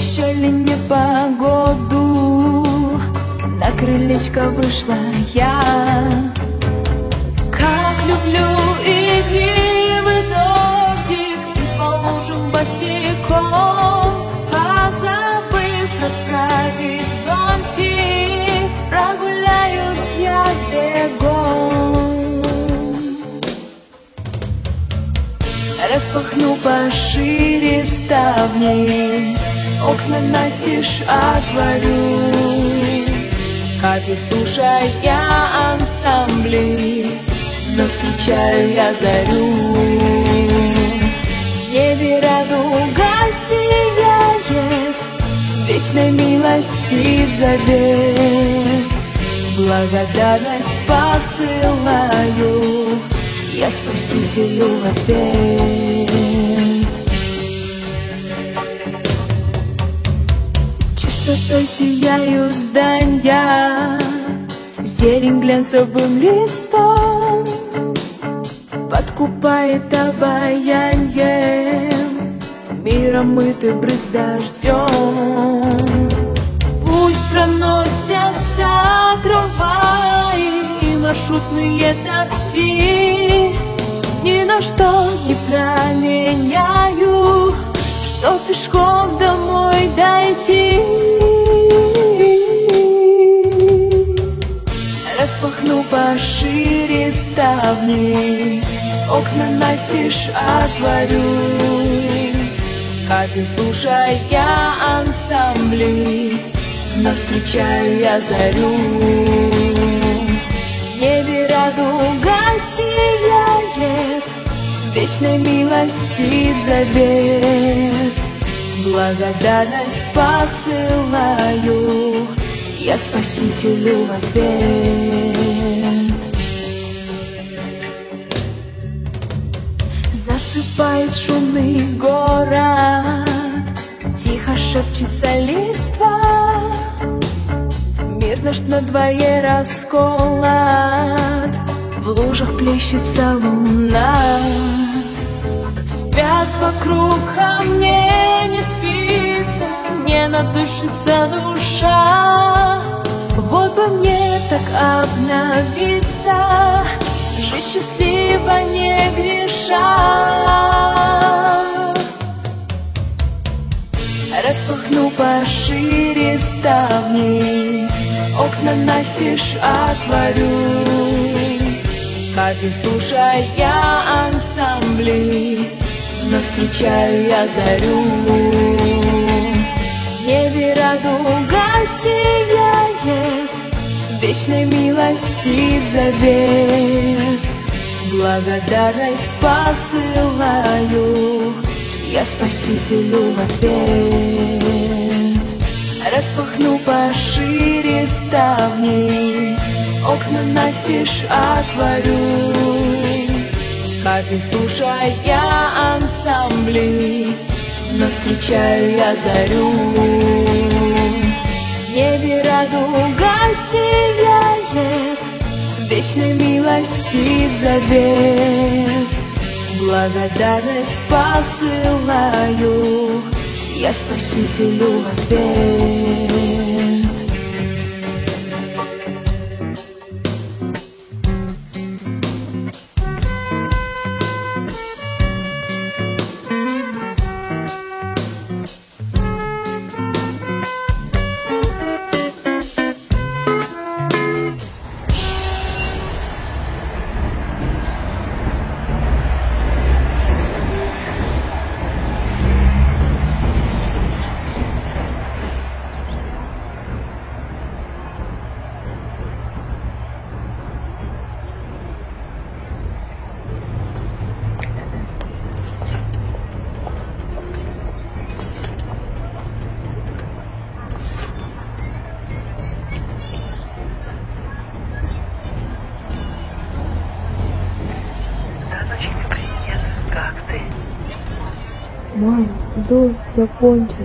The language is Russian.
еще ли не погоду, на крылечко вышла я. Как люблю игривый дождик и по лужам босиком, позабыв расправить зонтик, прогуляюсь я бегом. Распахну пошире ставни, окна настежь отворю, капель слушая ансамбли, но встречаю я зарю. В небе радуга сияет, вечной милости завет. Благодарность посылаю я Спасителю в ответ. Чистотой сияют здания, зелень глянцевым листом подкупает обаянием, миром мытый брызг дождем. Пусть проносятся трамваи и маршрутные такси, ни на что не променяю, что пешком домой дойти. Распахну пошире ставни, окна настежь отворю, капель слушая ансамбли, но встречаю я зарю. В небе радуга сияет, вечной милости завет. Благодарность посылаю я Спасителю в ответ. Засыпает шумный город, тихо шепчется листва, мир наш надвое расколот, в лужах плещется луна. Спят вокруг, а мне не спится, не надышится душа. Вот бы мне так обновиться, жить счастливо не греша. Распахну пошире ставни, окна настежь отворю, капель слушая ансамбли, но встречаю я зарю. В небе радуга сияет, вечной милости завет. Благодарность посылаю я Спасителю в ответ. Распахну пошире ставни, окна настежь отворю, капель слушая ансамбли, но встречаю я зарю. В небе радуга сияет, вечной милости завет. Благодарность посылаю я Спасителю в ответ. Мам, дождь закончился.